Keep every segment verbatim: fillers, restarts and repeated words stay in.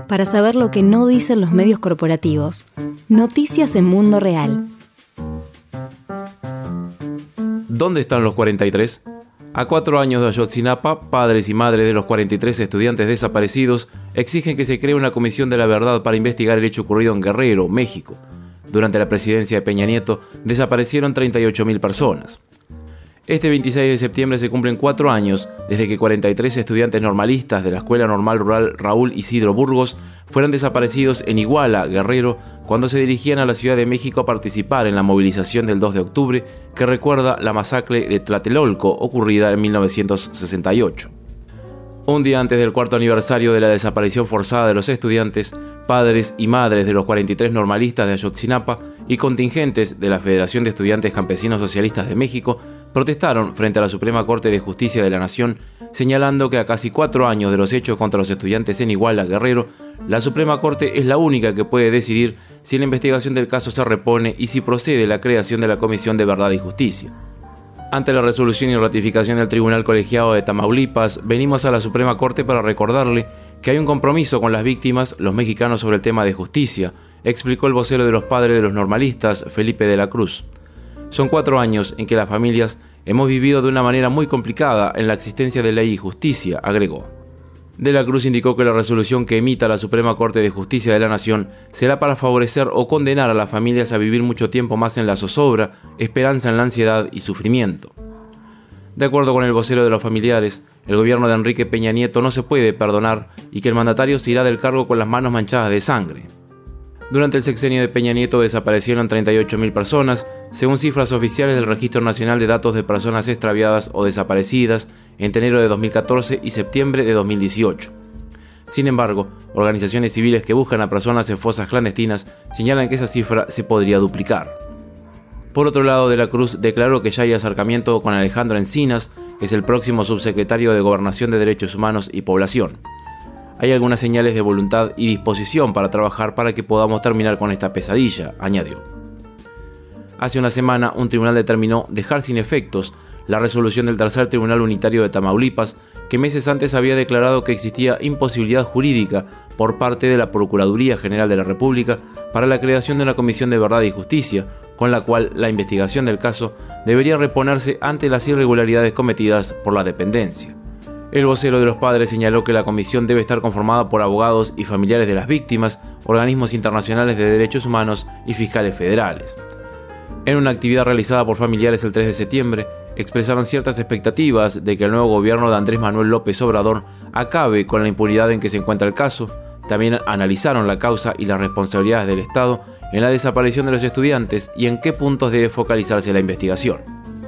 para saber lo que no dicen los medios corporativos. Noticias en Mundo Real. ¿Dónde están los cuarenta y tres? A cuatro años de Ayotzinapa, padres y madres de los cuarenta y tres estudiantes desaparecidos exigen que se cree una comisión de la verdad para investigar el hecho ocurrido en Guerrero, México. Durante la presidencia de Peña Nieto, desaparecieron treinta y ocho mil personas. Este veintiséis de septiembre se cumplen cuatro años desde que cuarenta y tres estudiantes normalistas de la Escuela Normal Rural Raúl Isidro Burgos fueron desaparecidos en Iguala, Guerrero, cuando se dirigían a la Ciudad de México a participar en la movilización del dos de octubre que recuerda la masacre de Tlatelolco ocurrida en mil novecientos sesenta y ocho. Un día antes del cuarto aniversario de la desaparición forzada de los estudiantes, padres y madres de los cuarenta y tres normalistas de Ayotzinapa y contingentes de la Federación de Estudiantes Campesinos Socialistas de México protestaron frente a la Suprema Corte de Justicia de la Nación, señalando que a casi cuatro años de los hechos contra los estudiantes en Iguala, Guerrero, la Suprema Corte es la única que puede decidir si la investigación del caso se repone y si procede la creación de la Comisión de Verdad y Justicia. Ante la resolución y ratificación del Tribunal Colegiado de Tamaulipas, venimos a la Suprema Corte para recordarle que hay un compromiso con las víctimas, los mexicanos, sobre el tema de justicia, explicó el vocero de los padres de los normalistas, Felipe de la Cruz. Son cuatro años en que las familias hemos vivido de una manera muy complicada en la existencia de ley y justicia, agregó. De la Cruz indicó que la resolución que emita la Suprema Corte de Justicia de la Nación será para favorecer o condenar a las familias a vivir mucho tiempo más en la zozobra, esperanza en la ansiedad y sufrimiento. De acuerdo con el vocero de los familiares, el gobierno de Enrique Peña Nieto no se puede perdonar y que el mandatario se irá del cargo con las manos manchadas de sangre. Durante el sexenio de Peña Nieto desaparecieron treinta y ocho mil personas, según cifras oficiales del Registro Nacional de Datos de Personas Extraviadas o Desaparecidas, entre enero de dos mil catorce y septiembre de dos mil dieciocho. Sin embargo, organizaciones civiles que buscan a personas en fosas clandestinas señalan que esa cifra se podría duplicar. Por otro lado, De la Cruz declaró que ya hay acercamiento con Alejandro Encinas, que es el próximo subsecretario de Gobernación de Derechos Humanos y Población. Hay algunas señales de voluntad y disposición para trabajar para que podamos terminar con esta pesadilla, añadió. Hace una semana, un tribunal determinó dejar sin efectos la resolución del Tercer Tribunal Unitario de Tamaulipas, que meses antes había declarado que existía imposibilidad jurídica por parte de la Procuraduría General de la República para la creación de una Comisión de Verdad y Justicia, con la cual la investigación del caso debería reponerse ante las irregularidades cometidas por la dependencia. El vocero de los padres señaló que la comisión debe estar conformada por abogados y familiares de las víctimas, organismos internacionales de derechos humanos y fiscales federales. En una actividad realizada por familiares el tres de septiembre, expresaron ciertas expectativas de que el nuevo gobierno de Andrés Manuel López Obrador acabe con la impunidad en que se encuentra el caso. También analizaron la causa y las responsabilidades del Estado en la desaparición de los estudiantes y en qué puntos debe focalizarse la investigación.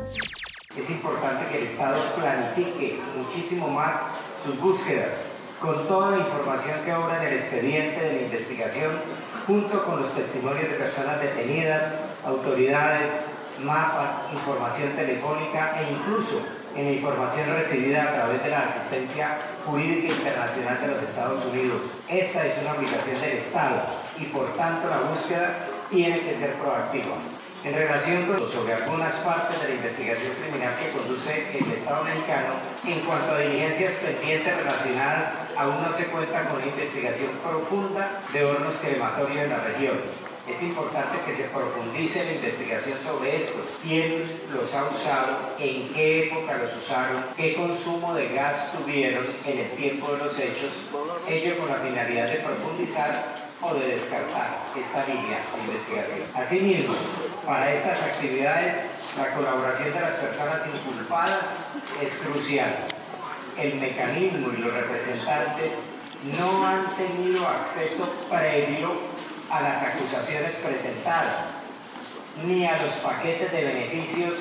Es importante que el Estado planifique muchísimo más sus búsquedas, con toda la información que obra en el expediente de la investigación, junto con los testimonios de personas detenidas, autoridades, mapas, información telefónica e incluso en la información recibida a través de la asistencia jurídica internacional de los Estados Unidos. Esta es una obligación del Estado y por tanto la búsqueda tiene que ser proactiva. En relación con sobre algunas partes de la investigación criminal que conduce el Estado mexicano, en cuanto a diligencias pendientes relacionadas, aún no se cuenta con una investigación profunda de hornos crematorios en la región. Es importante que se profundice la investigación sobre esto. ¿Quién los ha usado? ¿En qué época los usaron? ¿Qué consumo de gas tuvieron en el tiempo de los hechos? Ello con la finalidad de profundizar o de descartar esta línea de investigación. Asimismo, para estas actividades, la colaboración de las personas inculpadas es crucial. El mecanismo y los representantes no han tenido acceso previo a las acusaciones presentadas, ni a los paquetes de beneficios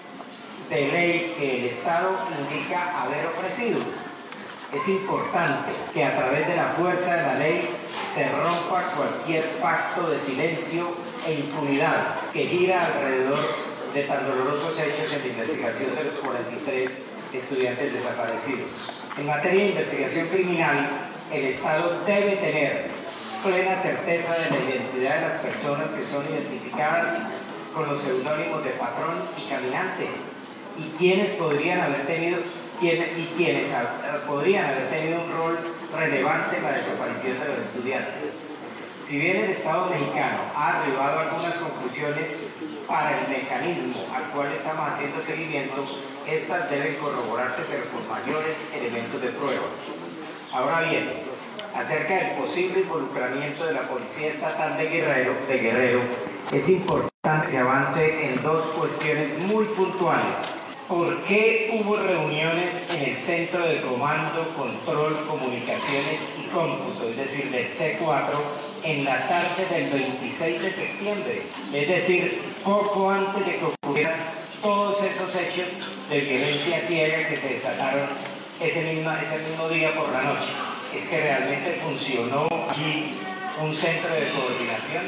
de ley que el Estado indica haber ofrecido. Es importante que a través de la fuerza de la ley se rompa cualquier pacto de silencio e impunidad que gira alrededor de tan dolorosos hechos en la investigación de los cuarenta y tres estudiantes desaparecidos. En materia de investigación criminal, el Estado debe tener plena certeza de la identidad de las personas que son identificadas con los seudónimos de patrón y caminante, y quienes podrían haber tenido y quienes podrían haber tenido un rol relevante en la desaparición de los estudiantes. Si bien el Estado mexicano ha arribado a algunas conclusiones para el mecanismo al cual estamos haciendo seguimiento, estas deben corroborarse pero con mayores elementos de prueba. Ahora bien, acerca del posible involucramiento de la Policía Estatal de Guerrero, de Guerrero, es importante que se avance en dos cuestiones muy puntuales. ¿Por qué hubo reuniones en el Centro de Comando, Control, Comunicaciones y Cómputo, es decir, del C cuatro, en la tarde del veintiséis de septiembre? Es decir, poco antes de que ocurrieran todos esos hechos de violencia ciega que se desataron ese mismo, ese mismo día por la noche. ¿Es que realmente funcionó allí un centro de coordinación?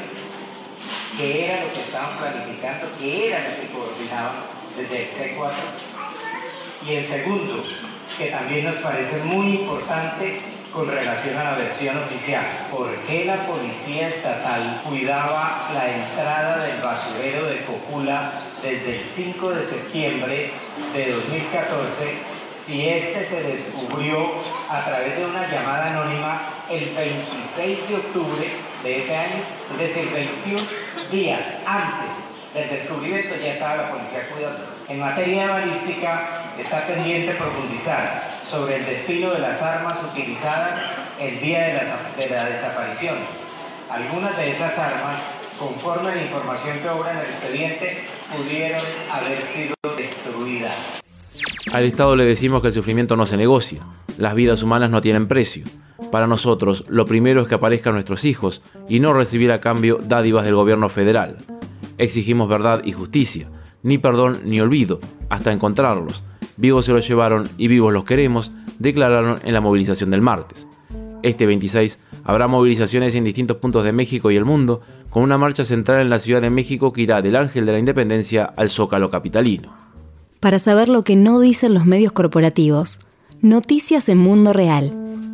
¿Qué era lo que estaban planificando? ¿Qué era lo que coordinaban desde el C cuatro? Y el segundo, que también nos parece muy importante con relación a la versión oficial, ¿por qué la Policía Estatal cuidaba la entrada del basurero de Cocula desde el cinco de septiembre de dos mil catorce si este se descubrió a través de una llamada anónima el veintiséis de octubre de ese año? Es decir, veintiún días antes del descubrimiento ya estaba la policía cuidando. En materia de balística está pendiente profundizar sobre el destino de las armas utilizadas el día de la, de la desaparición. Algunas de esas armas, conforme a la información que obra en el expediente, pudieron haber sido destruidas. Al Estado le decimos que el sufrimiento no se negocia, las vidas humanas no tienen precio. Para nosotros, lo primero es que aparezcan nuestros hijos y no recibir a cambio dádivas del gobierno federal. Exigimos verdad y justicia, ni perdón ni olvido, hasta encontrarlos. Vivos se los llevaron y vivos los queremos, declararon en la movilización del martes. Este veintiséis habrá movilizaciones en distintos puntos de México y el mundo, con una marcha central en la Ciudad de México que irá del Ángel de la Independencia al Zócalo capitalino. Para saber lo que no dicen los medios corporativos, noticias en Mundo Real.